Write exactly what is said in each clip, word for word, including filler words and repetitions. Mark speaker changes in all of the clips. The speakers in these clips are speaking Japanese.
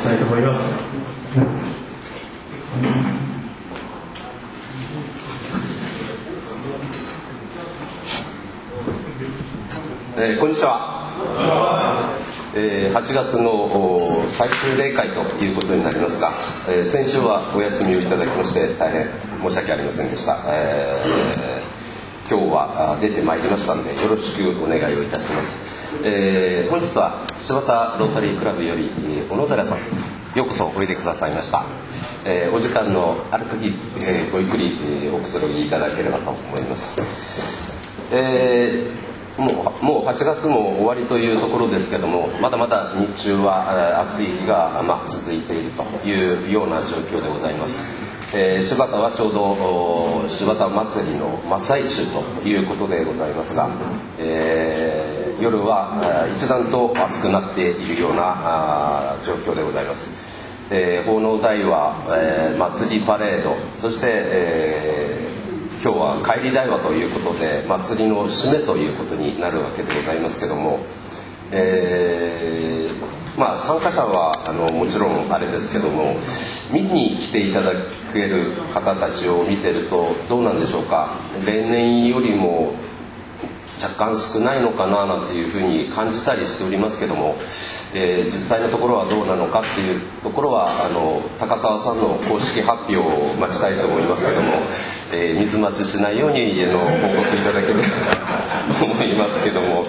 Speaker 1: したいと思います。
Speaker 2: えー、こんにちは。えー、はちがつの最終例会ということになりますが、えー、先週はお休みをいただきまして大変申し訳ありませんでした。えー、今日は出てまいりましたのでよろしくお願いをいたします。えー、本日は柴田ロータリークラブより小野寺さんようこそおいでくださいました。えー、お時間のある限り、えー、ごゆっくり、えー、おくつろぎいただければと思います。えーもう、もうはちがつも終わりというところですけども、まだまだ日中は暑い日が、まあ、続いているというような状況でございます。えー、柴田はちょうど柴田祭りの真っ最中ということでございますが、えー、夜は一段と暑くなっているような状況でございます。えー、奉納台は、えー、祭りパレード、そして、えー今日は帰り台話ということで祭りの締めということになるわけでございますけども、えーまあ、参加者はあのもちろんあれですけども、見に来ていただける方たちを見てるとどうなんでしょうか。例年よりも若干少ないのかななんていうふうに感じたりしておりますけども、えー、実際のところはどうなのかっていうところはあの高澤さんの公式発表を待ちたいと思いますけども、えー、水増ししないようにあの報告いただければと思いますけども、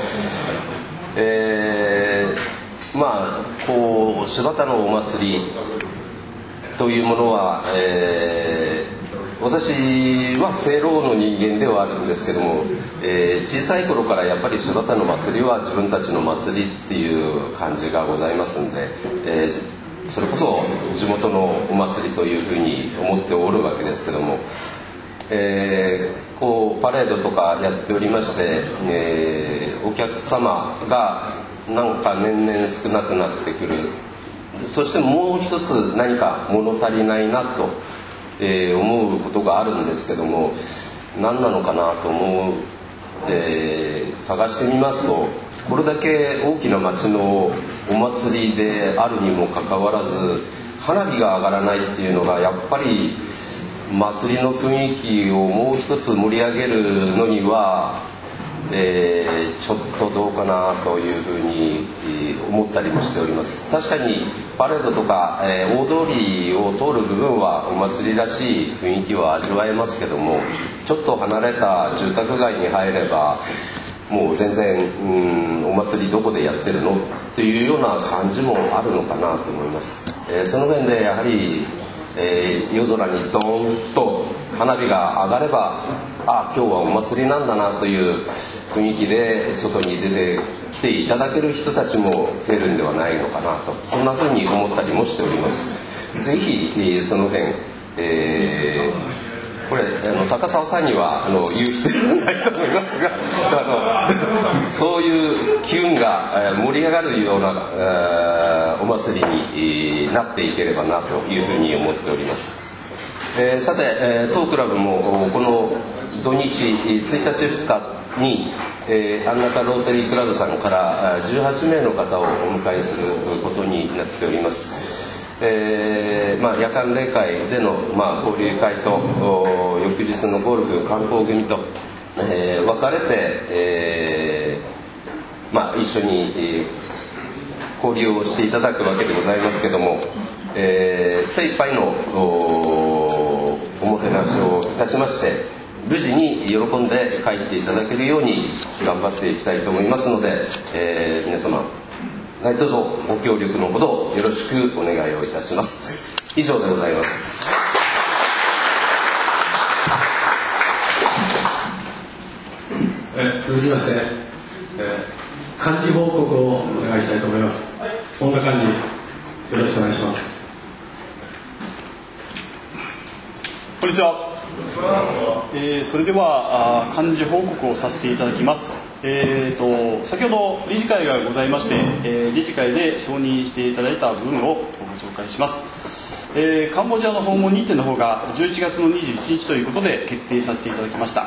Speaker 2: えー、まあこう柴田のお祭りというものは、えー私は聖老の人間ではあるんですけども、えー、小さい頃からやっぱり柴田の祭りは自分たちの祭りっていう感じがございますんで、えー、それこそ地元のお祭りというふうに思っておるわけですけども、えー、こうパレードとかやっておりまして、えー、お客様がなんか年々少なくなってくる。そしてもう一つ何か物足りないなとえー、思うことがあるんですけども、何なのかなと思う、えー、探してみますと、これだけ大きな町のお祭りであるにもかかわらず花火が上がらないっていうのがやっぱり祭りの雰囲気をもう一つ盛り上げるのには、えー、ちょっとどうかなというふうに思ったりもしております。確かにパレードとか、えー、大通りを通る部分はお祭りらしい雰囲気は味わえますけども、ちょっと離れた住宅街に入ればもう全然、うん、お祭りどこでやってるのっていうような感じもあるのかなと思います。えー、その辺でやはりえー、夜空にドーンと花火が上がれば、あ、今日はお祭りなんだなという雰囲気で外に出てきていただける人たちも増えるんではないのかなと、そんなふうに思ったりもしております。ぜひ、えー、その辺、えーこれあの高澤さんにはあの言う必要はないと思いますがあのそういう機運が盛り上がるようなお祭りになっていければなというふうに思っております。えー、さて当クラブもこの土日ついたちふつかに、えー、安中ロータリークラブさんからじゅうはちめいの方をお迎えすることになっております。えーまあ、夜間例会での、まあ、交流会と翌日のゴルフ観光組と、えー、分かれて、えーまあ、一緒に、えー、交流をしていただくわけでございますけども、えー、精一杯の お, おもてなしをいたしまして無事に喜んで帰っていただけるように頑張っていきたいと思いますので、えー、皆様どうぞご協力のほどよろしくお願いをいたします。以上でございます。
Speaker 1: え続きまして、えー、幹事報告をお願いしたいと思います。本田幹事、よろしくお願いします。
Speaker 3: こんにちは。えー、それでは幹事報告をさせていただきます。えー、と先ほど理事会がございまして、えー、理事会で承認していただいた文をご紹介します。えー、カンボジアの訪問日程の方がじゅういちがつのにじゅういちにちということで決定させていただきました。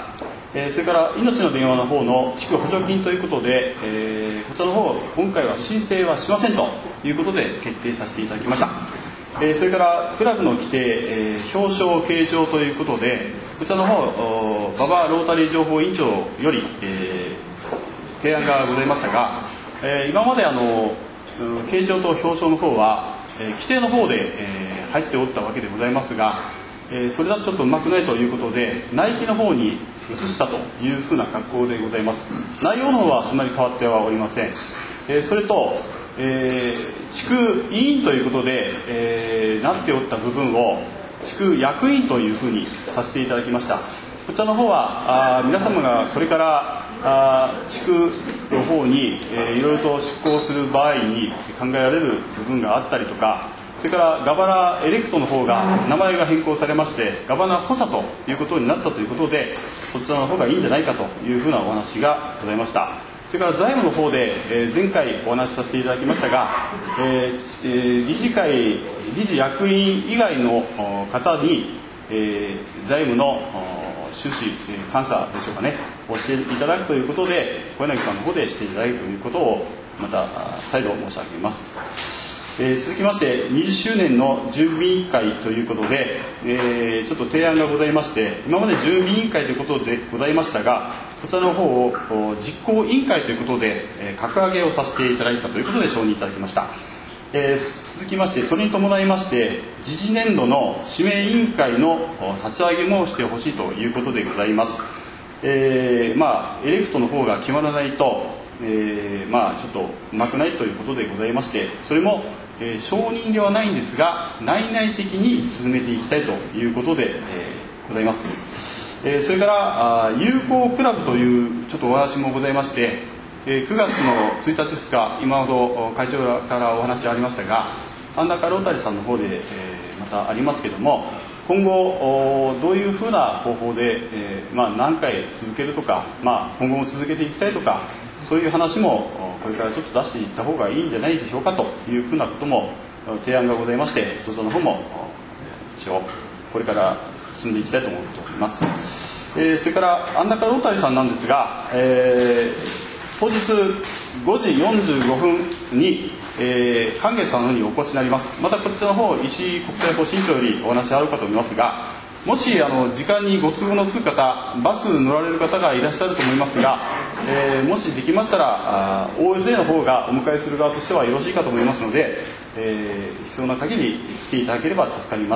Speaker 3: えー、それから命の電話の方の地区補助金ということで、えー、こちらの方今回は申請はしませんということで決定させていただきました。えー、それからクラブの規定、えー、表彰計上ということで、こちらの方馬場ロータリー情報委員長より、えー、提案がございましたが、えー、今まであの計上と表彰の方は、えー、規定の方で、えー、入っておったわけでございますが、えー、それだとちょっとうまくないということで内規の方に移したというふうな格好でございます。内容の方はそんなに変わってはおりません。えー、それと、えー、地区委員ということで、えー、なっておった部分を地区役員というふうにさせていただきました。こちらの方はあ皆様がこれからあ地区の方に、えー、いろいろと出向する場合に考えられる部分があったりとか、それからガバナエレクトの方が名前が変更されましてガバナ補佐ということになったということで、こちらの方がいいんじゃないかというふうなお話がございました。それから財務の方で、えー、前回お話しさせていただきましたが、えー、理事会理事役員以外の方に、えー、財務の収支監査でしょうかねをしていただくということで、小柳さんの方でしていただくということをまた再度申し上げます。えー、続きましてにじゅっしゅうねんの準備委員会ということで、えー、ちょっと提案がございまして、今まで準備委員会ということでございましたが、こちらの方を実行委員会ということで、えー、格上げをさせていただいたということで承認いただきました。えー、続きましてそれに伴いまして次次年度の指名委員会の立ち上げもしてほしいということでございます。えー、まあエレクトの方が決まらないと、えー、まあちょっとうまくないということでございまして、それもえー、承認ではないんですが内々的に進めていきたいということで、えー、ございます。えー、それからあ友好クラブというちょっとお話もございまして、えー、くがつのついたちふつか今ほど会長からお話ありましたが、安中ロータリーさんの方で、えー、またありますけども、今後どういうふうな方法で、えーまあ、何回続けるとか、まあ、今後も続けていきたいとか、そういう話もこれからちょっと出していった方がいいんじゃないでしょうかというふうなことも提案がございまして、そちらの方も一応これから進んでいきたいと思っております。えー、それから安中ロータリーさんなんですが、えー、当日ごじよんじゅうごふんに、えー、関月さんの方にお越しになります。またこちらの方石井国際法新庁よりお話あるかと思いますが、もしあの時間にご都合のつく方、バス乗られる方がいらっしゃると思いますが、えー、もしできましたら大勢の方がお迎えする側としてはよろしいかと思いますので、えー、必要な限り来ていただければ助かります。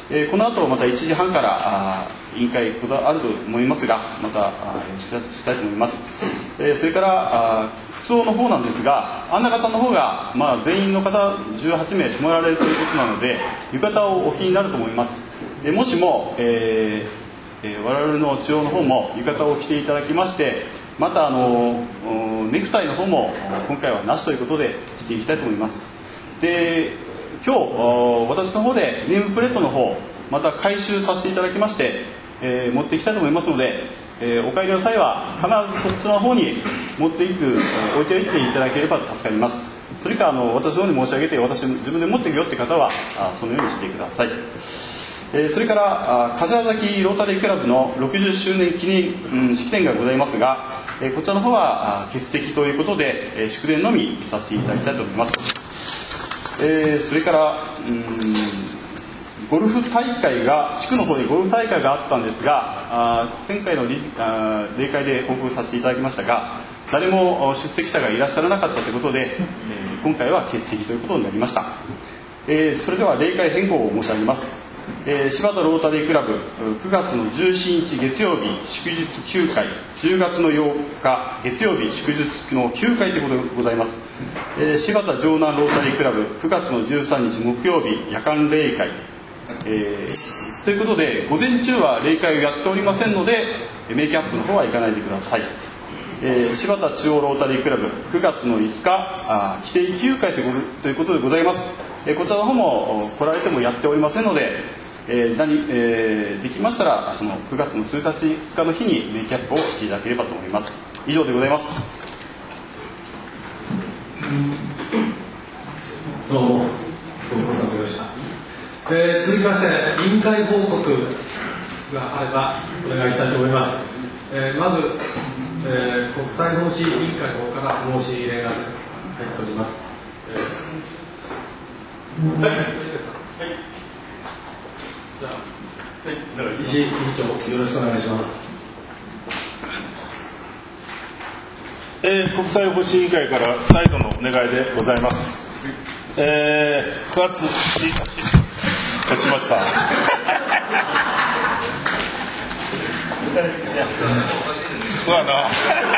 Speaker 3: えー、この後またいちじはんから委員会あると思いますが、またしたいと思います。えー、それから服装の方なんですが、安中さんの方が、まあ、全員の方じゅうはちめい泊まられるということなので浴衣をお着になると思います。でもしも、えーえー、我々の中央の方も浴衣を着ていただきまして、またあのネクタイの方も今回はなしということでしていきたいと思います。で、今日私の方でネームプレートの方また回収させていただきまして、えー、持っていきたいと思いますので、えー、お帰りの際は必ずそっちの方に持っていく置いておいていただければ助かります。それかあの私の方に申し上げて、私自分で持っていくよって方はあそのようにしてください。えー、それから風崎ロータリークラブのろくじゅっしゅうねん記念、うん、式典がございますが、えー、こちらの方は欠席ということで、えー、祝電のみさせていただきたいと思います。えー、それからうんゴルフ大会が地区の方でゴルフ大会があったんですが、あ前回の理事あ例会で報告させていただきましたが、誰も出席者がいらっしゃらなかったということで、えー、今回は欠席ということになりました。えー、それでは例会変更を申し上げます。えー、柴田ロータリークラブくがつのじゅうしちにち月曜日祝日きゅうかい、じゅうがつのようか月曜日祝日のきゅうかいということでございます。えー、柴田城南ロータリークラブくがつのじゅうさんにち木曜日夜間例会、えー、ということで午前中は例会をやっておりませんのでメイキャップの方は行かないでください。えー、柴田中央ロータリークラブくがつのいつかあ規定きゅうかいということでございます。えー、こちらの方も来られてもやっておりませんので、えー何えー、できましたらそのくがつのついたちふつかの日にメイキャップをしていただければと思います。以上でございます。
Speaker 1: どうもご苦労様でした。えー、続きまして委員会報告があればお願いしたいと思います。 えー、まず、えー、国際奉仕委員会の方から申し入れが入っております。えー、はい、はい、じゃあ、はい、石井委員長、よろしくお願いします。
Speaker 4: えー、国際奉仕委員会から再度のお願いでございます。えー、くがつついたち経ちました。そうやな。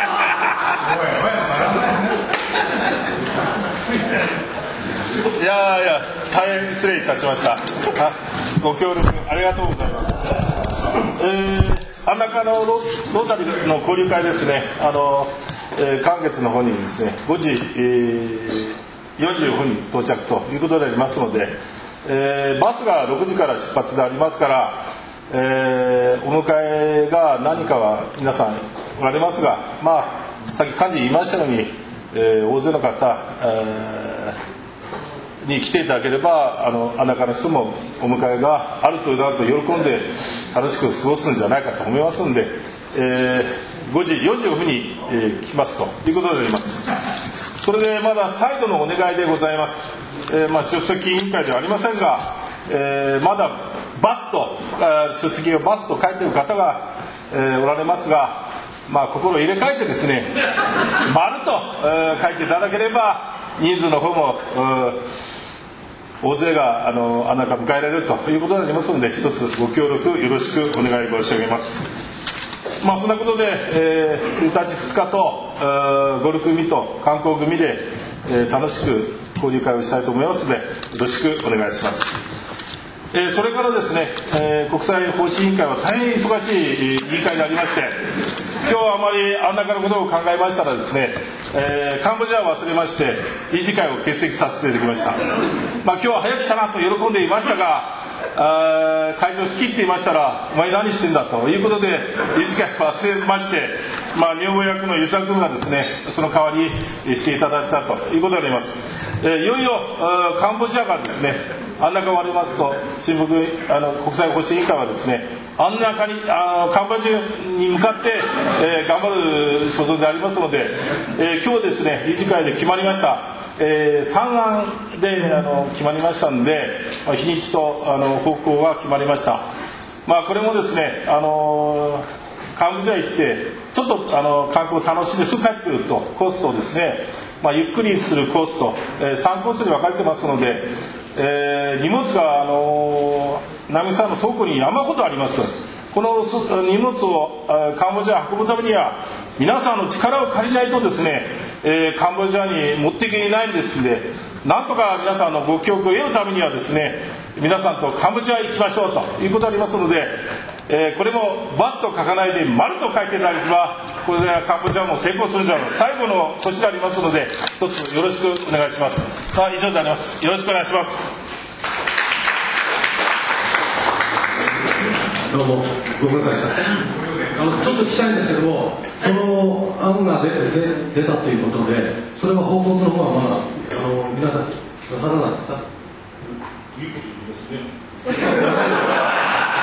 Speaker 4: いやいや、大変失礼いたしました。ご協力ありがとうございます。えー、安中のロータリーの交流会ですね。あの、えー、寒月の方にですね、ごじ、えー、よんじゅうごふんに到着ということでありますので、えー、バスがろくじから出発でありますから、えー、お迎えが何かは皆さんおられますが、まあ、さっき幹事言いましたように、えー、大勢の方、えー、に来ていただければ、あの、安中の人もお迎えがあるというなると喜んで楽しく過ごすんじゃないかと思いますので、えー、ごじよんじゅうごふんに、えー、来ますということであります。それでまだ再度のお願いでございます。えーまあ、出席委員会ではありませんが、えー、まだバスと、えー、出席をバスと書いている方が、えー、おられますが、まあ、心を入れ替えてですね、丸と、えー、書いていただければ人数の方も、えー、大勢があの安中迎えられるということになりますので、一つご協力よろしくお願い申し上げます。まあ、そんなことで、えー、ついたちふつかと、えー、ゴルフ組と観光組で、えー、楽しく交流会をしたいと思いますので、よろしくお願いします。えー、それからですね、えー、国際奉仕委員会は大変忙しい委員会でありまして、今日はあまり安中のことを考えましたらですね、えー、カンボジアを忘れまして理事会を欠席させていただきました。まあ、今日は早くしたなと喜んでいましたが、あ会場仕切っていましたら、お前何してんだということで理事会を忘れまして、まあ、女房役の遊佐君がですね、その代わりしていただいたということであります。えー、いよいよカンボジアがですね、安中割れますと、新聞あの国際奉仕委員会はですね、安中にあカンボジアに向かって、えー、頑張る所存でありますので、えー、今日ですね、理事会で決まりました、えー、さんあんであの決まりましたので、まあ、日にちとあの方向が決まりました。まあ、これもですね、あのー、カンボジア行ってちょっとあの観光を楽しんですぐ帰ってくるとコースとですね、まあ、ゆっくりするコースと、えー、さんコースに分かれてますので、えー、荷物があのー、波さんの倉庫に山ほどあります。この荷物をカンボジアに運ぶためには皆さんの力を借りないとですね、えー、カンボジアに持っていけないんですので、なんとか皆さんのご協力を得るためにはですね、皆さんとカンボジアへ行きましょうということでありますので、えー、これもバスと書かないで丸と書いていただければ、これでカンボジアも成功するんじゃないか。最後の年でありますので、一つよろしくお願いします。さあ、以上であります。よろしくお願いします。
Speaker 1: どうもごめんなさい。あのちょっと聞きたいんですけども、その案が出出出たということで、それは報告の方はまだあの皆さんなさらないんですか？いいこと言いますね。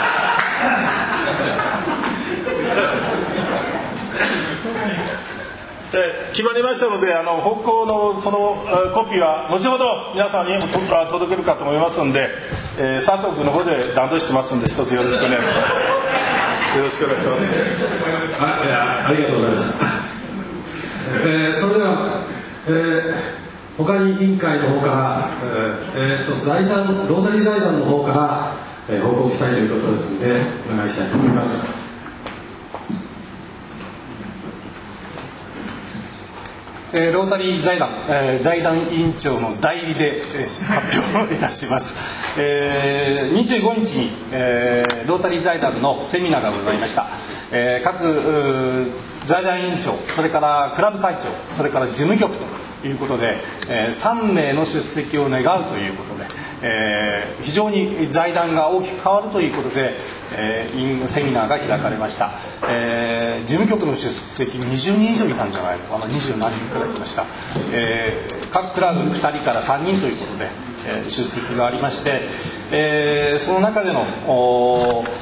Speaker 4: 決まりましたので、あの方向のそのコピーは後ほど皆さんに届けるかと思いますので、えー、佐藤君の方で段取りしてますので、一つよろしくお願いします。よろしくお願いします。
Speaker 1: あ, いやありがとうございます。えー、それでは、えー、他に委員会の方から、えーえー、と財団ロータリー財団の方から、えー、報告したいということですのでお願いしたいと思います。
Speaker 5: えー、ロータリー財団、えー、財団委員長の代理で、えー、発表いたします。えー、にじゅうごにちに、えー、ロータリー財団のセミナーがございました。えー、各財団委員長、それからクラブ会長、それから事務局ということで、えー、さんめいの出席を願うということで、えー、非常に財団が大きく変わるということで、えー、セミナーが開かれました。えー、事務局の出席にじゅうにん以上いたんじゃないのかな、にじゅうなんにんくらいいました。えー、各クラブふたりからさんにんということで、えー、出席がありまして、えー、その中での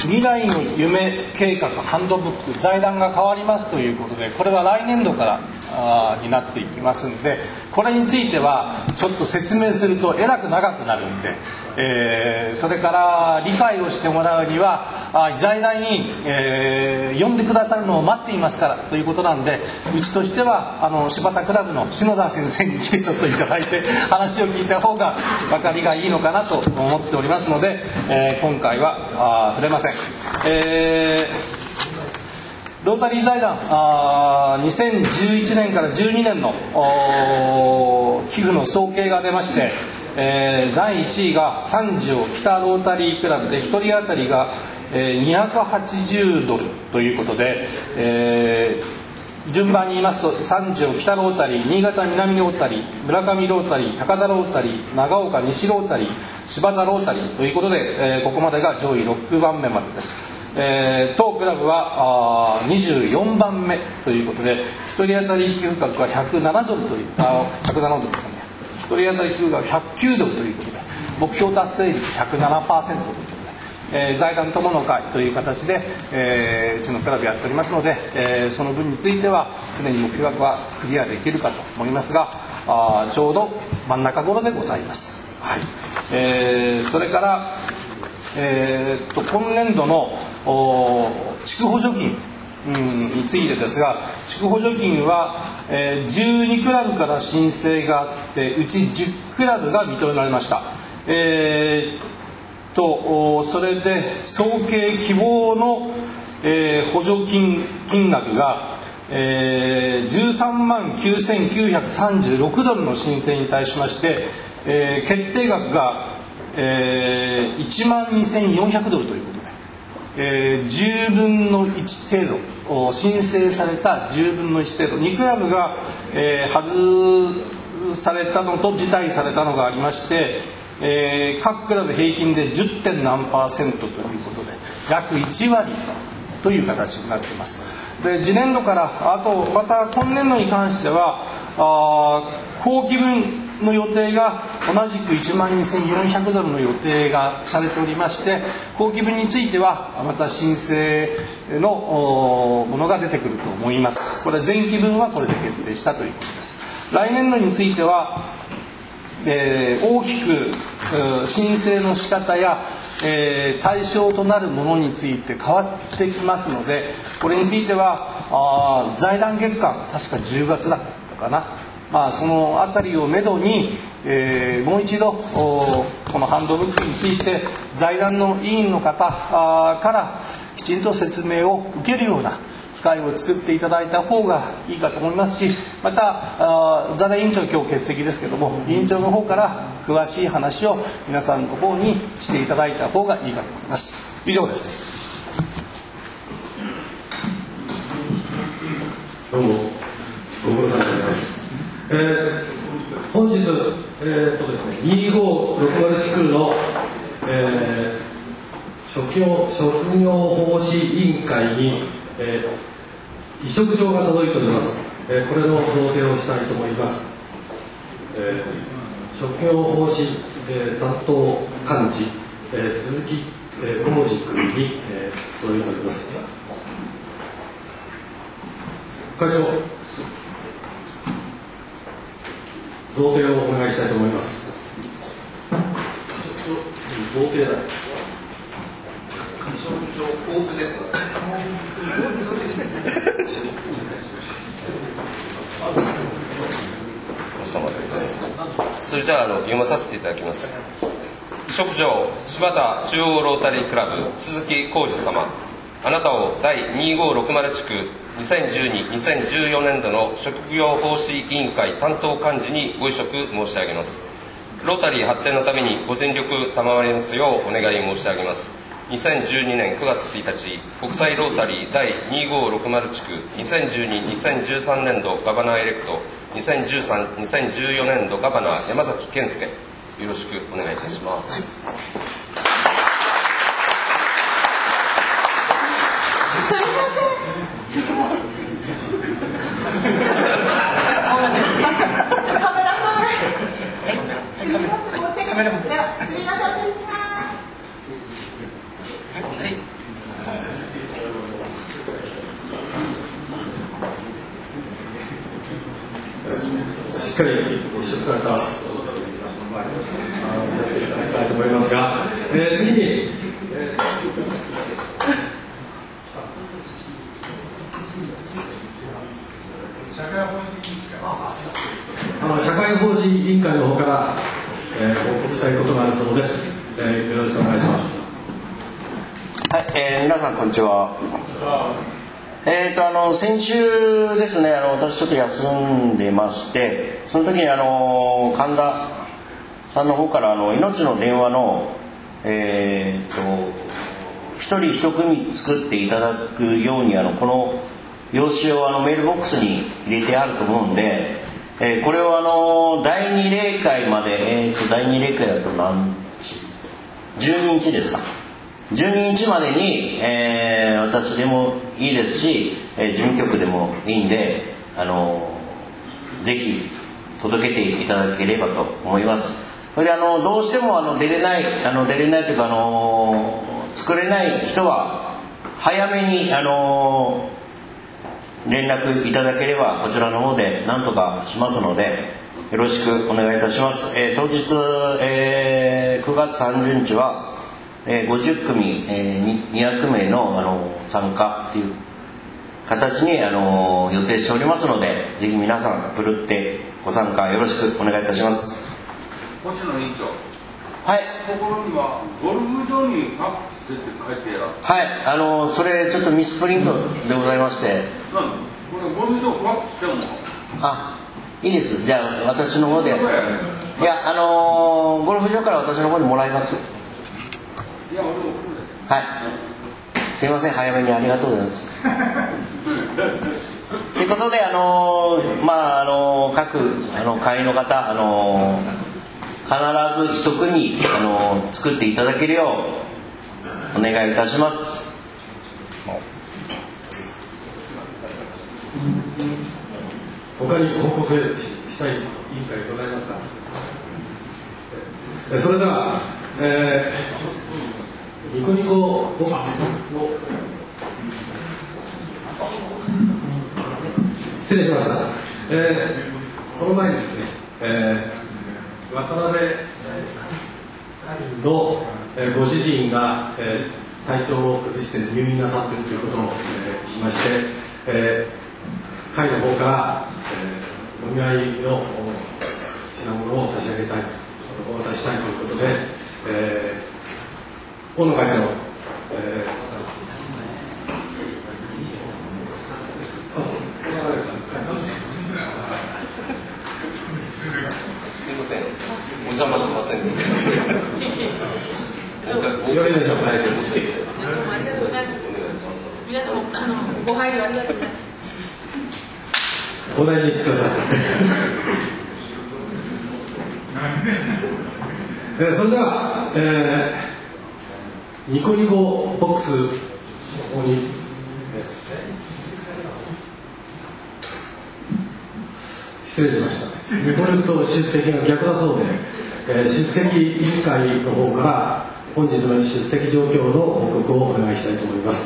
Speaker 5: 未来の夢計画ハンドブック財団が変わりますということで、これは来年度からあになっていきますので、これについてはちょっと説明するとえらく長くなるんで、えー、それから理解をしてもらうにはあ財団に、えー、呼んでくださるのを待っていますからということなんで、うちとしてはあの柴田クラブの篠田先生に来てちょっといただいて話を聞いた方が分かりがいいのかなと思っておりますので、えー、今回はあ触れません。えーロータリー財団あにせんじゅういちねんからじゅうにねんの寄付の総計が出まして、えー、だいいちいが三条北ロータリークラブでひとり当たりが、えー、にひゃくはちじゅうドルということで、えー、順番に言いますと三条北ロータリー、新潟南ロータリー、村上ロータリー、高田ロータリー、長岡西ロータリー、柴田ロータリーということで、えー、ここまでが上位ろくばんめまでです。えー、当クラブはあにじゅうよんばんめということで、ひとり当たり寄付額はひゃくななドルというあひゃくななドルですね。ひとり当たり寄付額ひゃくきゅうドルということで、目標達成率 ひゃくななパーセント ということで、えー、財団友の会という形で、えー、うちのクラブやっておりますので、えー、その分については常に目標額はクリアできるかと思いますが、あちょうど真ん中頃でございます。はい。えー、それからえー、っと今年度の地区補助金、うん、についてですが、地区補助金は、えー、じゅうにクラブから申請があって、うちじゅっクラブが認められました。えー、とそれで総計希望の、えー、補助金金額が、えー、じゅうさんまんきゅうせんきゅうひゃくさんじゅうろくドルの申請に対しまして、えー、決定額がえー、いちまんにせんよんひゃくドルということで、えー、じゅうぶんのいち程度申請されたじゅうぶんのいち程度にクラブが、えー、外されたのと辞退されたのがありまして、えー、各クラブ平均で じゅってん何パーセントということで約いちわりという形になっています。で次年度からあとまた今年度に関してはあ後期分の予定が同じくいちまんにせんよんひゃくドルの予定がされておりまして、後期分についてはまた申請のものが出てくると思います。これ前期分はこれで決定したということです。来年度については、えー、大きく申請の仕方や、えー、対象となるものについて変わってきますので、これについてはあ財団月間確かじゅうがつだったかな、まあ、そのあたりをめどに、えー、もう一度このハンドブックについて財団の委員の方からきちんと説明を受けるような機会を作っていただいた方がいいかと思いますし、また財団委員長今日欠席ですけども、委員長の方から詳しい話を皆さんの方にしていただいた方がいいかと思います。以上です。
Speaker 1: どうもご苦労様でございます。えー、本日、えーとですね、にごろくまる地区の、えー、職業、職業奉仕委員会に、えー、委嘱状が届いております。えー、これの贈呈をしたいと思います。えー、職業奉仕、えー、担当幹事、えー、鈴木、えー、浩二君に、えー、届いております。会長、贈呈をお願いしたいと思います。贈呈だ。
Speaker 2: 多くです。それじゃあ、あの読まさせていただきます。委嘱状、柴田中央ロータリークラブ鈴木浩二様、あなたを第にごろくまる地区にせんじゅうに、にせんじゅうよねん度の職業奉仕委員会担当幹事にご委嘱申し上げます。ロータリー発展のためにご尽力賜りますようお願い申し上げます。にせんじゅうにねんくがつついたち、国際ロータリー第にごろくまる地区にせんじゅうに、にせんじゅうさんねん度ガバナーエレクト、にせんじゅうさん、にせんじゅうよねん度ガバナー山崎健介、よろしくお願いいたします。
Speaker 6: カメラマン。では、すみません、お願いします。
Speaker 2: はい。
Speaker 1: かり出されたやっていただきたいと思いますが、えー、次に、えーあの社会奉仕委員会の方から、えー、報告したいことがあるそうです、えー、よろしくお願いします。
Speaker 6: はい、えー、皆さんこんにちは。えーとあの先週ですね、あの私ちょっと休んでまして、その時にあの神田さんの方からあの命の電話のえーと一人一組作っていただくようにあのこの用紙をあのメールボックスに入れてあると思うんで、えー、これをあのだいに例会まで、えーとだいに例会だと何日じゅうににちですか、じゅうににちまでに、えー、私でもいいですし、えー、事務局でもいいんで、あのぜひ届けていただければと思います。それであのどうしてもあの出れないあの出れないというかあの作れない人は早めにあの連絡いただければこちらの方で何とかしますのでよろしくお願いいたします。えー、当日、えー、くがつさんじゅうにちは、えー、ごじゅっくみ、えー、にひゃくめいの、あの参加という形にあの予定しておりますので、ぜひ皆さんふるってご参加よろしくお願いいたします。
Speaker 7: 星野委員長、
Speaker 6: はい、
Speaker 7: ところにはゴルフ場にファックスって書いてある。
Speaker 6: はい、あのそれちょっとミスプリントでございまして、
Speaker 7: なんこれゴルフ場ファックスしても
Speaker 6: あ、いいです。じゃあ私の方で、いや、あのー、ゴルフ場から私の方にもらいます。
Speaker 7: いや、俺も来るで。
Speaker 6: はい、すいません、早めにありがとうございますということで、あのー、まああのー、各あの会員の方、あのー、必ず一組、あのー、作っていただけるようお願いいたします。
Speaker 1: 他に報告したい委員会ございますか。それでは、えー、ニコニコボックスの失礼しました、えー、その前にですね、えー、渡辺の、えー、ご主人が、えー、体調を崩して入院なさっているということを、えー、聞きまして、えー、会の方から、えー、お見舞いの品物を差し上げたいと、お渡ししたいということで、えー、大野会長、えー
Speaker 2: すみません、お邪魔しません。
Speaker 1: よろしいでしょうか。
Speaker 8: ありがとうございます。皆様、あのご配慮ありがとうございます。
Speaker 1: お大事にしてください。えそれでは、えー、ニコニコボックスの方に、失礼しました。ニコレクと出席が逆だそうで、えー、出席委員会の方から本日の出席状況の報告をお願いしたいと思います。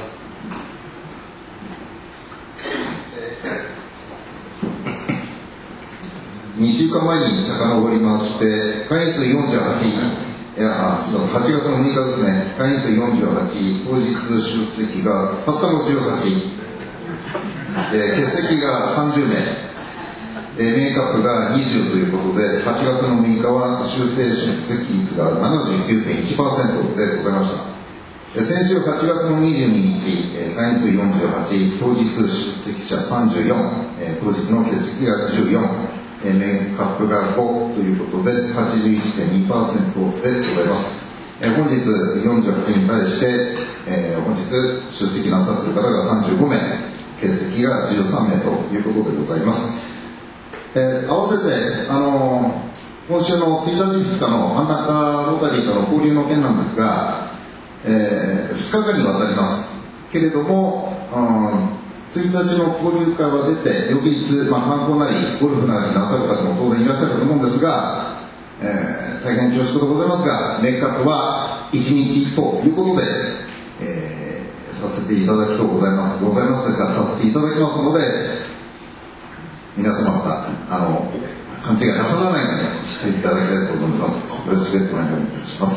Speaker 9: にしゅうかんまえに遡りまして、会員数よんじゅうはち、いや、はちがつのむいかですね、会員数よんじゅうはち、当日出席がたったのじゅうはち、えー、欠席がさんじゅうめい、えー、メイクアップがにじゅうということで、はちがつのむいかは修正出席率が ななじゅうきゅうてんいちパーセント でございました。えー、先週はちがつのにじゅうににち、えー、会員数よんじゅうはち、当日出席者さんじゅうよん、えー、当日の欠席がじゅうよん、メイクアップがごということで はちじゅういちてんにパーセント でございます。えー、本日よんじゅうはちに対して、えー、本日出席なさっている方がさんじゅうごめい、欠席がじゅうさんめいということでございます。えー、合わせて、あのー、今週のついたちふつかの真ん中ロータリーとの交流の件なんですが、えー、ふつかかんにわたりますけれども、うんついたちの交流会は出て、翌日、まあ、観光なりゴルフなりなさる方も当然いらっしゃると思うんですが、えー、大変恐縮でございますが、メイクアップはいちにちということで、えー、させていただきとうございますございますというかさせていただきますので、皆様方あの勘違いなさらないようにしていただきたいと思います。よろしくお願いいたします。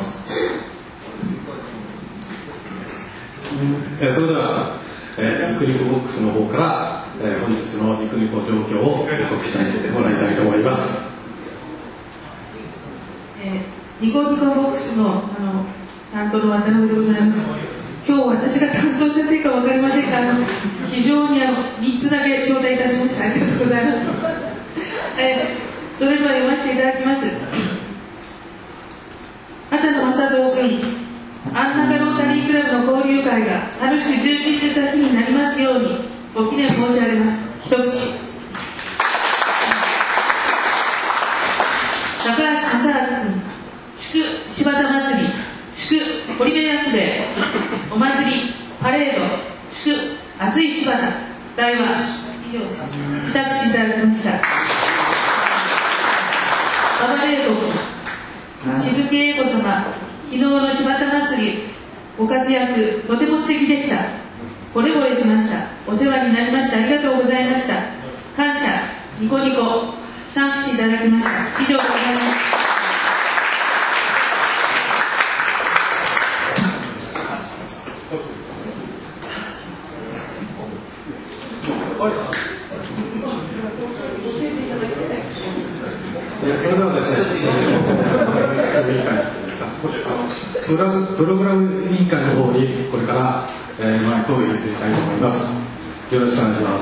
Speaker 1: えー、それでは、えー、ニコニコボックスの方から、えー、本日のニコニコ状況を報告したいともらいたいと思います。
Speaker 8: えー、ニコニコボックスの、あの担当の渡辺でございます。今日私が担当したせいか分かりませんが、あの非常にあのみっつだけ頂戴いたしました。ありがとうございます。えー、それでは読ませていただきます。畑野正蔵君、安中ロータリークラブの交流会が楽しく充実した日になりますようにご記念申し上げます。一口。高橋正明君、祝柴田祭り、祝堀部安兵衛、お祭りパレード、祝熱い柴田大和、以上です。二口いただきました。馬場玲子君、渋木英子様、昨日の柴田祭りご活躍とても素敵でした。惚れ惚れしました。お世話になりました。ありがとうございました。感謝ニコニコ三口いただきました。以上でございます。
Speaker 1: それではですね、委員会ですか、プロ、プログラム委員会の方にこれから、えー、マイクを入れていきたいと思います。よろしくお願いします。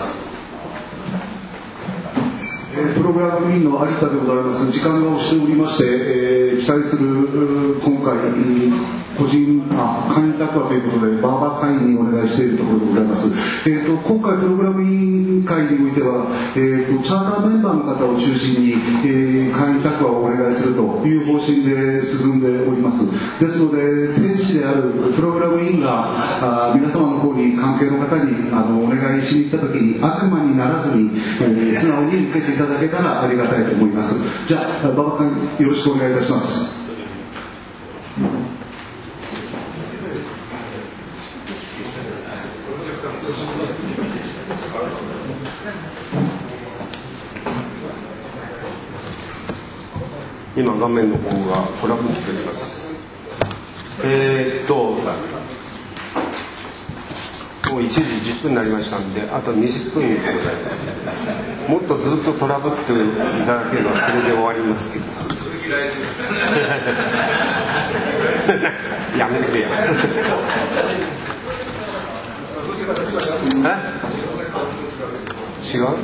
Speaker 10: えー、プログラム委員の有田でございます。時間が押しておりまして、えー、期待する今回個人あ会員宅話ということでバーバー会員にお願いしているところでございます。えー、と今回プログラム委員会においては、えー、とチャーターメンバーの方を中心に、えー、会員宅話をお願いするという方針で進んでおります。ですので天使であるプログラム委員があ皆様の方に関係の方にあのお願いしに行った時に悪魔にならずに、えー、素直に受けていただけたらありがたいと思います。じゃあ馬場会員よろしくお願いいたします。
Speaker 11: 今画面の方がトラブっております。えー、っともういちじじゅっぷんになりましたんで、あとにじゅっぷんでございます。もっとずっとトラブっていただければそれで終わりますけどやめてやえ違う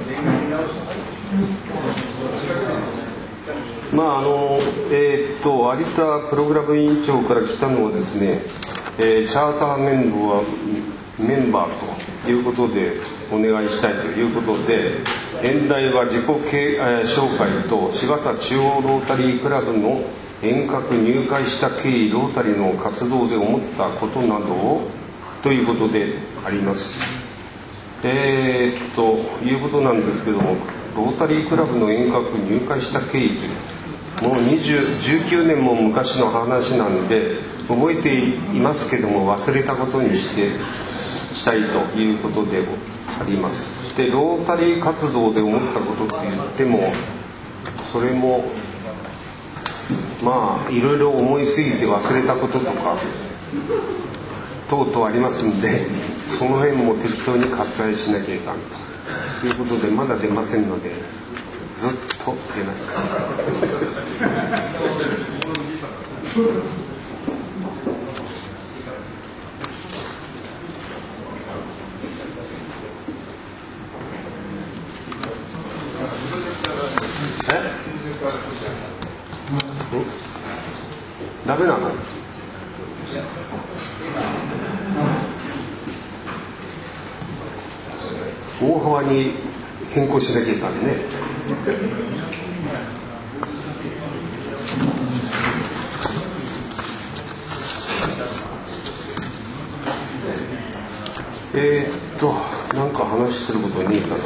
Speaker 11: まああのえー、っと有田プログラム委員長から来たのはですね、えー、チャーターメンバーはメンバーということでお願いしたいということで、演題は自己紹介と柴田中央ロータリークラブの遠隔入会した経緯、ロータリーの活動で思ったことなどをということであります。えー、っということなんですけども、ロータリークラブの遠隔入会した経緯というもうにじゅう、じゅうきゅうねんも昔の話なんで覚えていますけども忘れたことにしてしたいということであります。でロータリー活動で思ったことって言ってもそれもまあいろいろ思いすぎて忘れたこととか等々ありますんで、その辺も適当に割愛しなきゃいかんということでまだ出ませんのでずっと出ないえ？ダメなの？大幅に変更しなきゃいかんね。えーっとなんか話してることねえかな。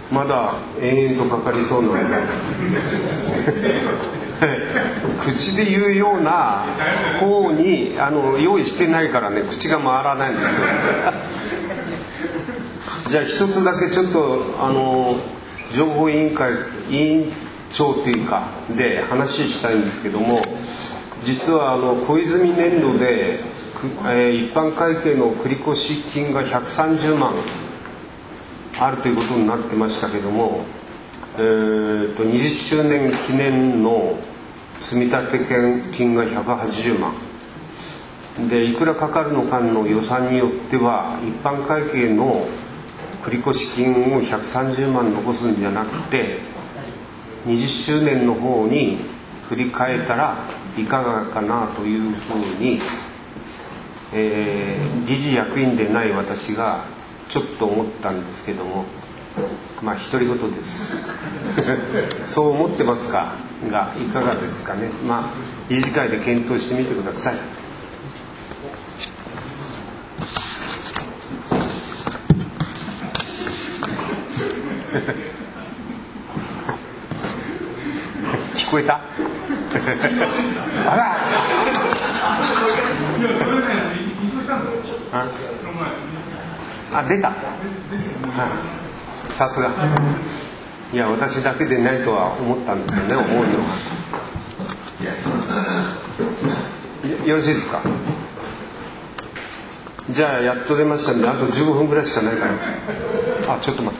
Speaker 11: まだ延々とかかりそうなので口で言うような方にあの用意してないからね、口が回らないんですよじゃあ一つだけちょっとあの情報委員会委員長というかで話したいんですけども、実はあの小泉年度で、えー、一般会計の繰越金がひゃくさんじゅうまんあるということになってましたけども、えー、とにじゅっしゅうねん記念の積立金がひゃくはちじゅうまんで、いくらかかるのかの予算によっては一般会計の繰越金をひゃくさんじゅうまん残すんじゃなくてにじゅっしゅうねんの方に振り替えたらいかがかなというふうに、えー、理事役員でない私がちょっと思ったんですけども、まあ独り言ですそう思ってますかがいかがですかね。まあ理事会で検討してみてください。聞こえたあらあ、出た。さすが。いや、私だけでないとは思ったんですよね、思うのは。よろしいですか。じゃあやっと出ましたんで、あとじゅうごふんぐらいしかないから。あ、ちょっと待って。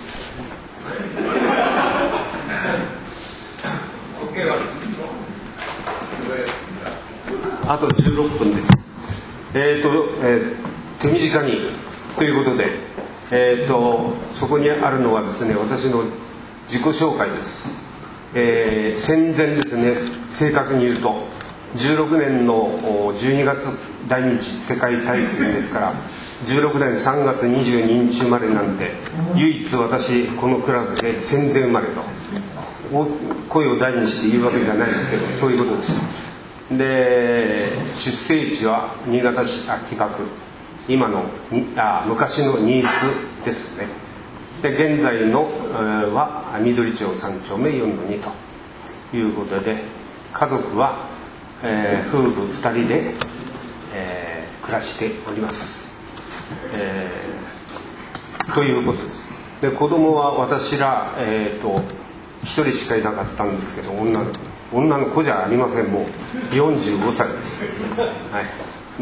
Speaker 11: あとじゅうろっぷんです。えーと、えー、手短にということで、えーと、そこにあるのはですね、私の自己紹介です。えー、戦前ですね、正確に言うとじゅうろくねんのじゅうにがつ第二次世界大戦ですから、じゅうろくねんさんがつにじゅうににち生まれなんで、唯一私このクラブで戦前生まれと声を大にして言うわけじゃないですけど、そういうことです。で、出生地は新潟市秋葉区、今のあ昔の新津ですね。で、現在の、えー、は緑町さんちょうめよんのにということで、家族は、えー、夫婦ふたりで、えー、暮らしております、えー、ということです。で、子供は私ら、えーと一人しかいなかったんですけど、女の子女の子じゃありません。もうよんじゅうごさいです、はい、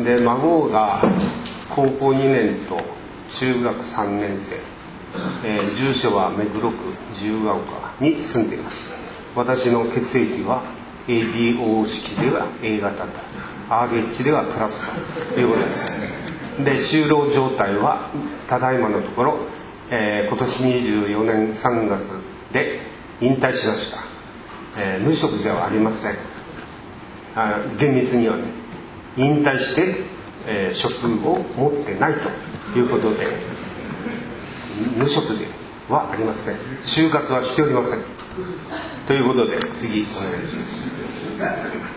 Speaker 11: で、孫が高校にねんと中学さんねんせい、えー、住所は目黒区自由が丘に住んでいます。私の血液は エービーオー 式では A 型だ、 アールエイチ ではプラスということです。で、就労状態はただいまのところ、えー、今年にじゅうよねんさんがつで引退しました。えー、無職ではありません。あ、厳密にはね、引退して、えー、職を持ってないということで、無職ではありません。就活はしておりません。ということで、次お願いします。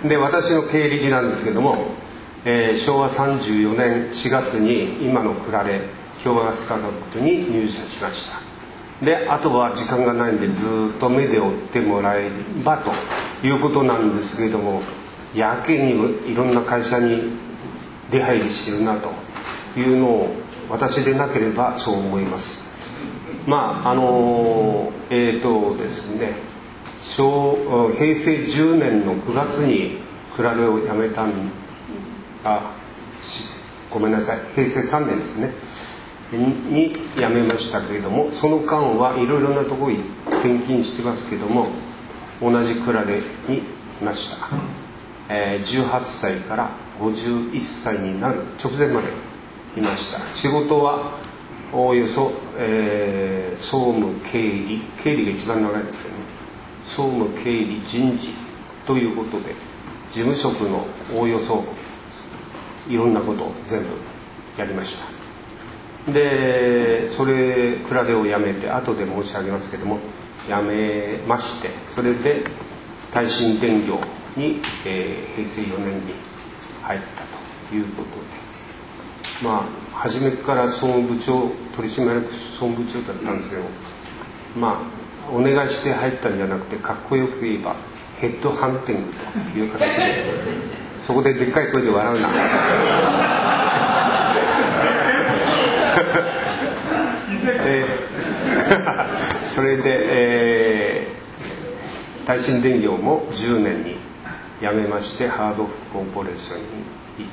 Speaker 11: で、私の経歴なんですけども、えー、しょうわさんじゅうよねんしがつに今のクラレ氷河ガス化学部に入社しました。で、あとは時間がないんでずっと目で追ってもらえればということなんですけれども、やけにいろんな会社に出入りしてるなというのを私でなければそう思います。まああのえーとですね小平成じゅうねんのくがつにクラレを辞めたんあごめんなさい平成さんねんですねに辞めましたけれども、その間はいろいろなところに転勤してますけども、同じクラレにいました、えー、じゅうはっさいからごじゅういっさいになる直前までいました。仕事はおおよそ、えー、総務経理経理が一番長いですけどね、総務経理人事ということで、事務職のおおよそいろんなことを全部やりました。で、それクラレを辞めて、後で申し上げますけども辞めまして、それで耐震電業に、えー、平成よねんに入ったということで、まあ初めから総務部長取締役総務部長だったんですけど、まあお願いして入ったんじゃなくて、かっこよく言えばヘッドハンティングという形で、そこででっかい声で笑うなえー、それで、えー、耐震電業もじゅうねんに辞めまして、ハードオフコーポレーションに行って、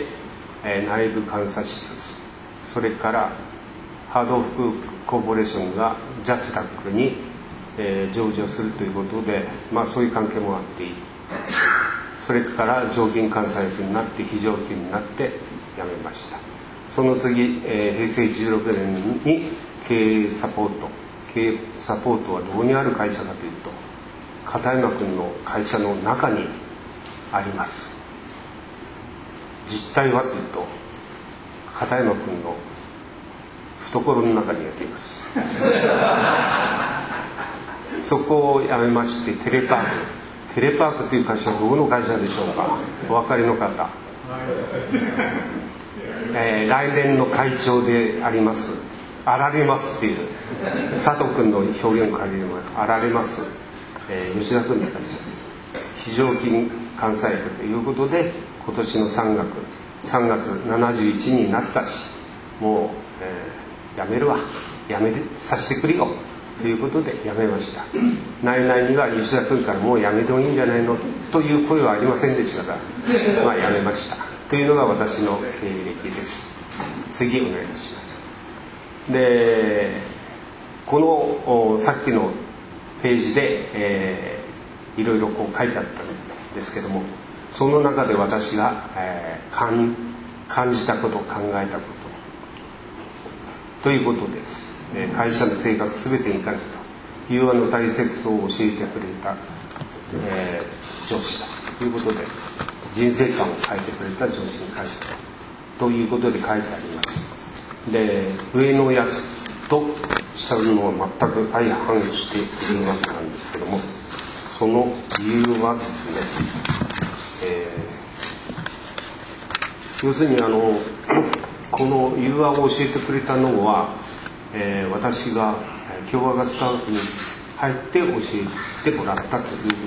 Speaker 11: えー、内部監査室、それからハードオフコーポレーションがジャスダックに、えー、上場するということで、まあ、そういう関係もあって、それから常勤監査役になって非常勤になって辞めました。その次、えー、平成じゅうろくねんに経営サポート経営サポートはどこにある会社かというと、片山君の会社の中にあります。実態はというと、片山君の懐の中にあります。そこを辞めまして、テレパークテレパークという会社はどこの会社でしょうか、お分かりの方。えー、来年の会長でありますあられますっていう佐藤君の表現を借りればあられます、えー、吉田君の会社です。非常勤監査役ということで、今年のさんがつさんがつななじゅういちになったし、もう、えー、辞めるわ辞めさせてくれよということで辞めました。内々には吉田君からもう辞めてもいいんじゃないのという声はありませんでしたが、まあ、辞めましたというのが私の経歴です。次お願いします。で、このさっきのページで、えー、いろいろこう書いてあったんですけども、その中で私が、えー、感, 感じたこと考えたことということです。会社の生活すべてに関して融和の大切さを教えてくれた、えー、上司ということで、人生観を変えてくれた上司に書いてということで書いてあります。で、上のやつと下のは全く相反しているわけなんですけども、その理由はですね、えー、要するにあのこの融和を教えてくれたのは、えー、私が共和がスタッフに入って教えてもらったということです。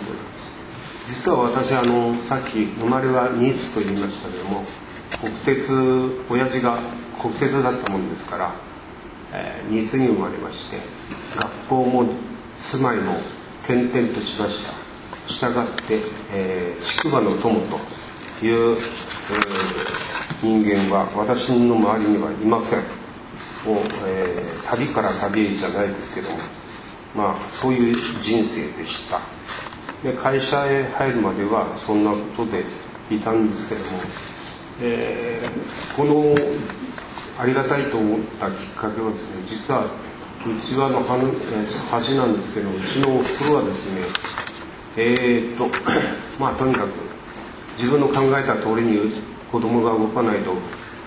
Speaker 11: 実は私あのさっき生まれは新津と言いましたけども、国鉄親父が国鉄だったもんですから、えー、新津に生まれまして、学校も住まいも転々としました。したがって、えー、筑波の友という、えー、人間は私の周りにはいません。もう、えー、旅から旅へじゃないですけども、まあそういう人生でした。で、会社へ入るまではそんなことでいたんですけども、えー、このありがたいと思ったきっかけはですね、実は内輪の端なんですけど、うちのおふくろはですね、えー、っとまあとにかく自分の考えた通りに子供が動かないと、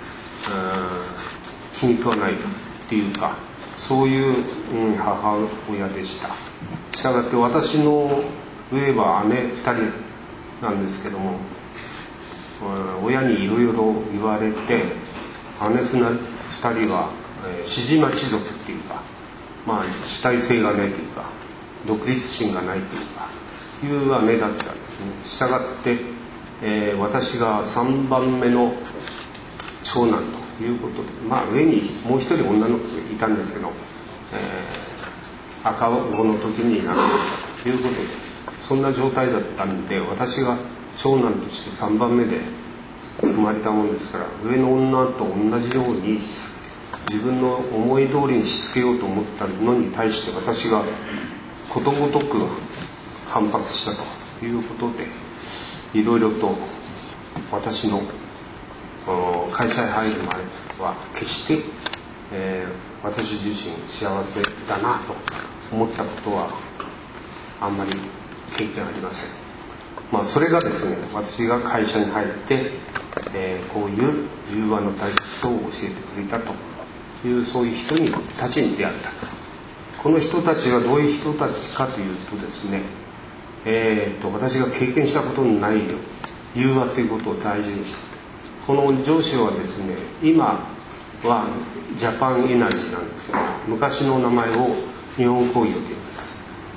Speaker 11: 気に食わないっていうか、そういう、うん、母親でした。したがって私の上は姉ふたりなんですけども、親にいろいろ言われて、姉ふたりは、えー、指示待ち族っていうか、まあ主体性がないというか、独立心がないというかいう姉だったんですね。したがって、えー、私がさんばんめの長男ということで、まあ上にもう一人女の子がいたんですけど、えー、赤子の時に亡くなったということで、そんな状態だったんで、私が長男としてさんばんめで生まれたものですから、上の女と同じように自分の思い通りにしつけようと思ったのに対して、私がことごとく反発したということで、いろいろと私の会社に入る前は決して、えー、私自身幸せだなと思ったことはあんまり経験ありません。まあそれがですね、私が会社に入って、えー、こういう融和の大切さを教えてくれたという、そういう人にたちに出会った。この人たちはどういう人たちかというとですね、えー、と私が経験したことのない融和ということを大事にして、この上司はですね、今はジャパンエナジーなんですけど、昔の名前を日本工業と言います。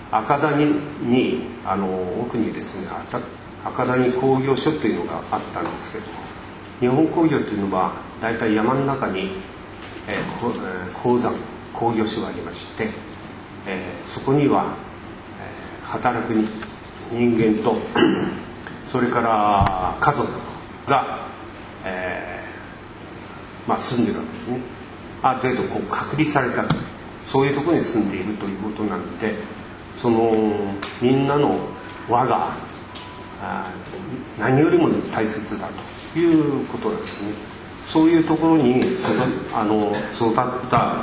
Speaker 11: 赤谷にあの奥にですね赤谷工業所というのがあったんですけども、日本工業というのはだいたい山の中に、えー、鉱山工業所がありまして、えー、そこには、えー、働く人間とそれから家族が、えーまあ、住んでるわけですね。ある程度こう隔離されたそういうところに住んでいるということなので、そのみんなの輪が何よりも大切だということなんですね。そういうところに 育, あの育った、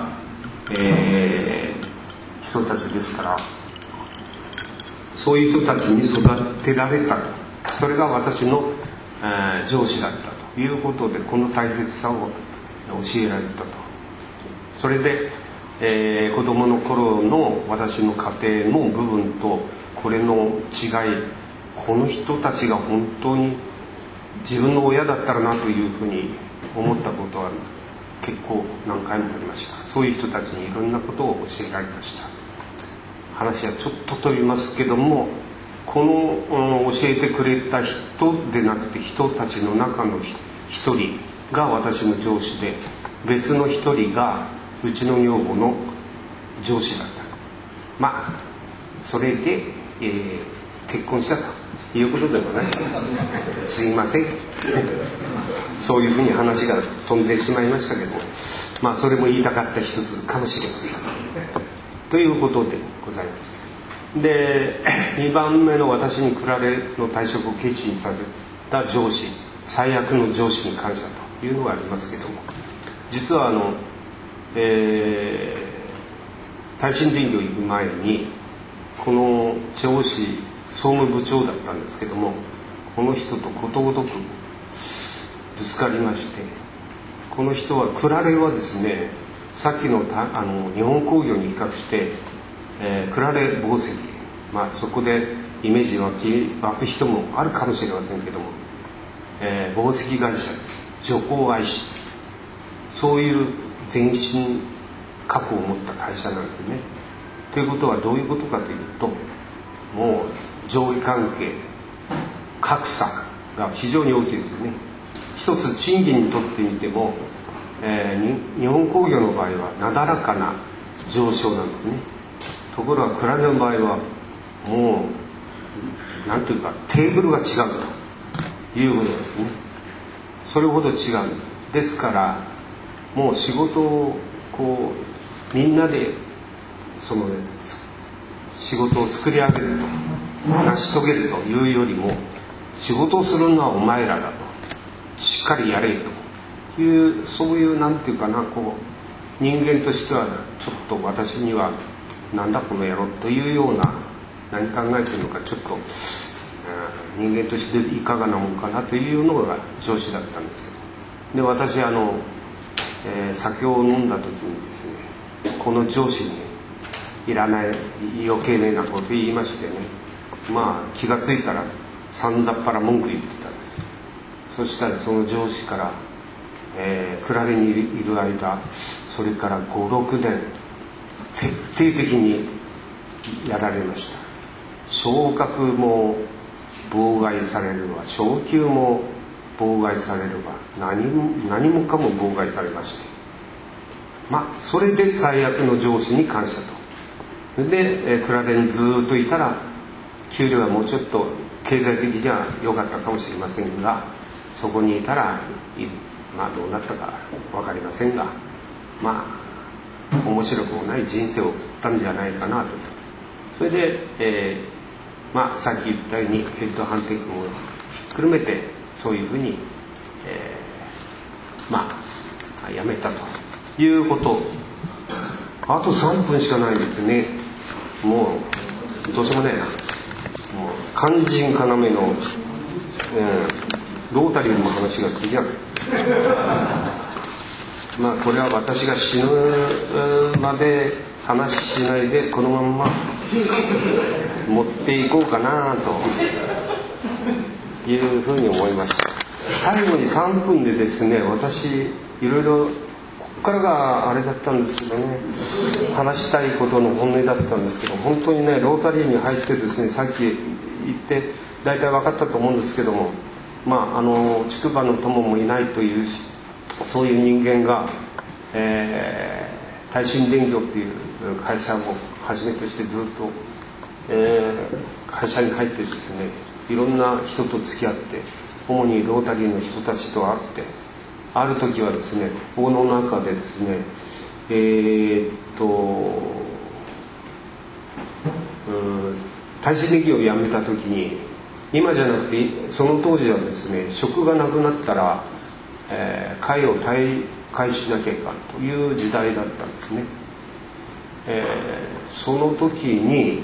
Speaker 11: えー、人たちですから、そういう人たちに育てられた、それが私の、えー、上司だったということで、この大切さを教えられたと。それで、えー、子供の頃の私の家庭の部分とこれの違い、この人たちが本当に自分の親だったらなというふうに思ったことは結構何回もありました。そういう人たちにいろんなことを教えられました。話はちょっと飛びますけども、この、うん、教えてくれた人でなくて人たちの中の一人が私の上司で、別の一人がうちの女房の上司だった。まあそれで、えー、結婚したということでもないです。すいませんそういうふうに話が飛んでしまいましたけど、まあそれも言いたかった一つかもしれませんということでございます。でにばんめの私にクラレの退職を決心させた上司、最悪の上司に感謝というのがありますけども、実はあの、えー、耐震電業行く前にこの上司総務部長だったんですけども、この人とことごとくぶつかりまして、この人はクラレはですね、さっきのたあの日本工業に比較して、えー、クラレ紡績、まあそこでイメージ湧く人もあるかもしれませんけども、えー、紡績会社です。女工愛し、そういう前進過去を持った会社なんですね。ということはどういうことかというと、もう上下関係格差が非常に大きいですよね。一つ賃金にとってみても、えー、日本工業の場合はなだらかな上昇なんですね。ところがクラレの場合はもうなんていうかテーブルが違うということですね。それほど違うですから、もう仕事をこうみんなでその仕事を作り上げると、成し遂げるというよりも、仕事をするのはお前らだと、しっかりやれという、そういうなんていうかな、こう人間としてはちょっと私にはなんだこの野郎というような、何考えてるのかちょっと、うん、人間としていかがなもんかなというのが上司だったんですけど、で私あの、えー、酒を飲んだ時にですね、この上司にいらない余計なこと言いましてね、まあ気がついたらさんざっぱら文句言ってたんです。そしたらその上司から、えー、クラレにいる間、それからごろくねん徹底的にやられました。昇格も妨害されるわ、昇給も妨害されるわ、何も何もかも妨害されまして、まあそれで最悪の上司に感謝と。でクラレにずっといたら給料はもうちょっと経済的には良かったかもしれませんが、そこにいたらまあどうなったか分かりませんが、まあ面白くもない人生を送ったんじゃないかなと。それで、えー、まあさっき言ったようにヘッドハンティングもひっくるめてそういうふうに、えー、まあやめたということ。あとさんぷんしかないですね。もうどうしようもないな。もう肝心要の、うん、ロータリーの話ができなくて、まあこれは私が死ぬまで話しないでこのまんま持っていこうかなというふうに思いました。最後にさんぷんでですね、私いろいろからがあれだったんですけどね、話したいことの本音だったんですけど、本当にねロータリーに入ってですね、さっき言って大体分かったと思うんですけども、まああの筑波の友もいないというそういう人間が、えー、耐震電業っていう会社をはじめとしてずっと、えー、会社に入ってですね、いろんな人と付き合って、主にロータリーの人たちと会って、ある時はですね、法の中でですね、えー、っと、うん、耐震電業を辞めた時に、今じゃなくてその当時はですね、職がなくなったら、えー、会を退会しなきゃいかんという時代だったんですね。えー、その時に、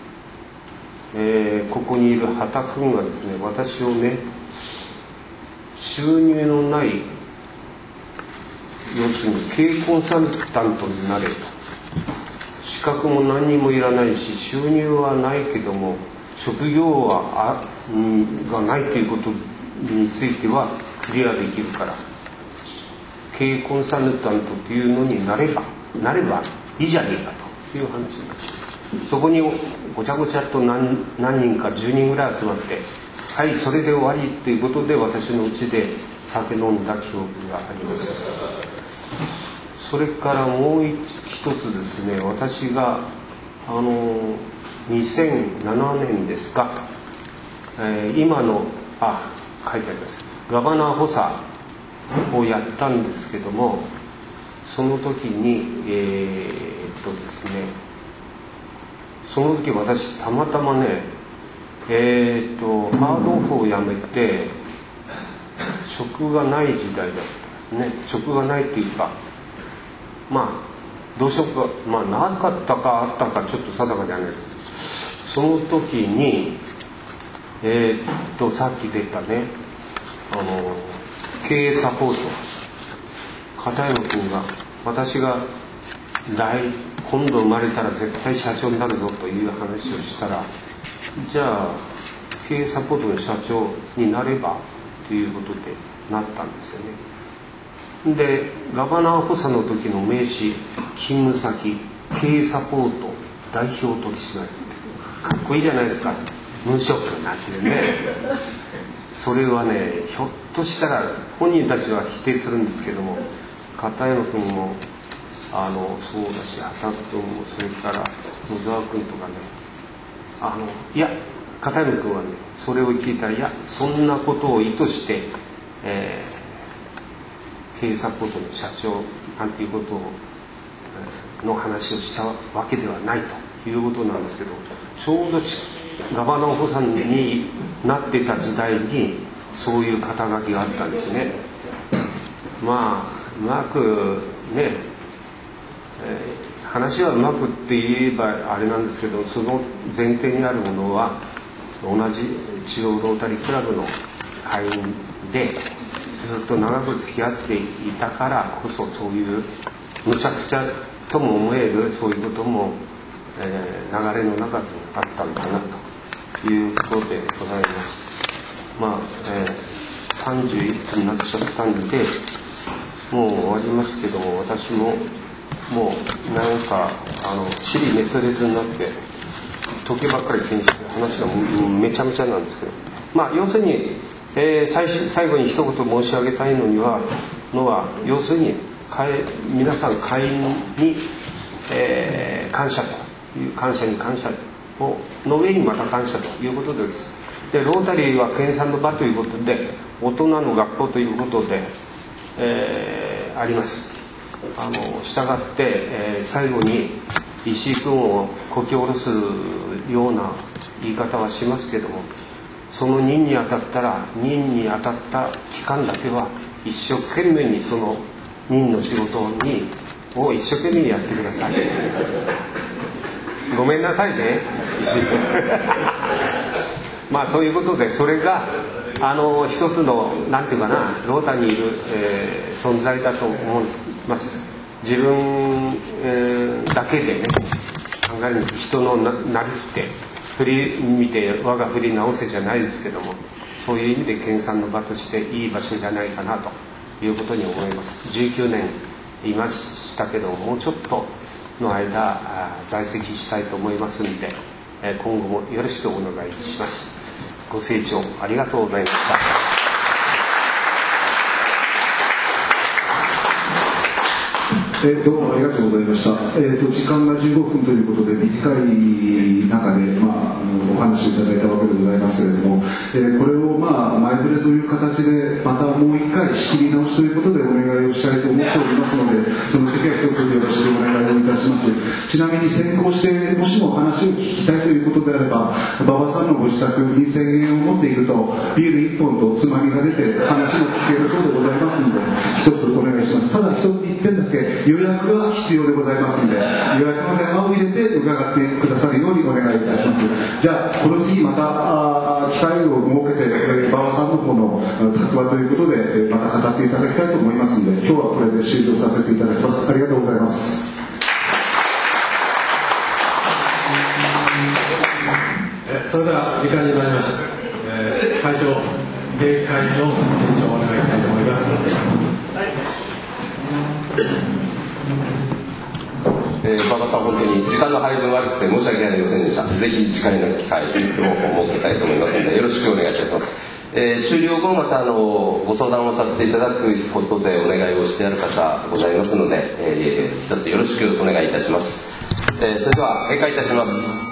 Speaker 11: えー、ここにいる畑君がですね、私をね、収入のない要するに経営コンサルタントになれと、資格も何にもいらないし収入はないけども職業はあがないということについてはクリアできるから、経営コンサルタントというのになればなればいいじゃねえかという話になって、そこにごちゃごちゃと 何, 何人かじゅうにんぐらい集まって、はいそれで終わりということで私の家で酒飲んだ記憶があります。それからもう一つですね、私があのにせんななねんですか、えー、今のあ書いてありますガバナー補佐をやったんですけども、その時にえー、っとですねその時私たまたまねえー、っとハードオフをやめて職がない時代だったね。職がないっていうか、まあどうしようか、まあなかったかあったかちょっと定かじゃないです。その時にえー、っとさっき出たね、あの経営サポート、片山君が私が来今度生まれたら絶対社長になるぞという話をしたら、じゃあ経営サポートの社長になればということでなったんですよね。でガバナー補佐の時の名刺、勤務先、経営サポート代表取締役、かっこいいじゃないですか、無職なんてね。それはね、ひょっとしたら本人たちは否定するんですけども、片山君もあのそうだし、畑君もそれから野沢君とかね、あのいや片山君はね、それを聞いたら、いやそんなことを意図して、えー、経営サポートの社長なんていうことを、えー、の話をしたわけではないということなんですけど、ちょうどガバナー補佐になってた時代にそういう肩書きがあったんですね。まあうまくね、えー、話はうまくって言えばあれなんですけど、その前提にあるものは同じ中央ロータリークラブの会員でずっと長く付き合っていたからこそ、そういうむちゃくちゃとも思えるそういうことも、えー、流れの中にあったのかなということでございます。まあ、えー、さんじゅういっぷんになっちゃったんでもう終わりますけども、私ももうなんかあの尻滅裂になって時計ばっかり気にして話がめちゃめちゃなんですけど、まあ要するに、えー、最, 最後に一言申し上げたいのにはのは要するに皆さん会員に、えー、感謝という感謝に感謝をの上にまた感謝ということです。でロータリーは研鑽の場ということで大人の学校ということで、えー、あります。あの従って、えー、最後に石井君をこき下ろすような言い方はしますけども、その任に当たったら任に当たった期間だけは一生懸命にその任の仕事にを一生懸命にやってください。ごめんなさいね。まあそういうことで、それがあの一つのなんていうかな、ロータにいる、えー、存在だと思います。自分、えー、だけでね考える人の な, なりって振り見て我が振り直せじゃないですけども、そういう意味で研鑽の場としていい場所じゃないかなということに思います。じゅうきゅうねん、 いましたけど、もうちょっとの間在籍したいと思いますので、今後もよろしくお願いします。ご清聴ありがとうございました。
Speaker 10: えー、どうもありがとうございました。えーと、時間がじゅうごふんということで短い中で、まあ、あのお話をいただいたわけでございますけれども、えー、これを、まあ、前触れという形でまたもう一回仕切り直しということでお願いをしたいと思っておりますので、その時は一つよろしくお願いをいたします。ちなみに先行してもしも話を聞きたいということであれば、馬場さんのご自宅にせんえんを持っているとビールいっぽんとつまみが出て話も聞けるそうでございますので、一つお願いします。ただ一点だけ予約は必要でございますので、予約の電話を入れて伺ってくださるようにお願いいたします。じゃあこの次また機会を設けて馬場さんの方の宅話ということでまた語っていただきたいと思いますので、今日はこれで終了させていただきます。ありがとうございます。
Speaker 1: それでは時間になりました。えー、会長、閉会の検証をお願いしたいと思います。
Speaker 2: えー、馬場さん、本当に時間の配分悪くて申し訳ありませんでした。ぜひ次回の機会を設けたいと思いますので、よろしくお願いいたします。えー、終了後またあのご相談をさせていただくことでお願いをしてある方ございますので、えー、一つよろしくお願いいたします。えー、それでは閉会いたします。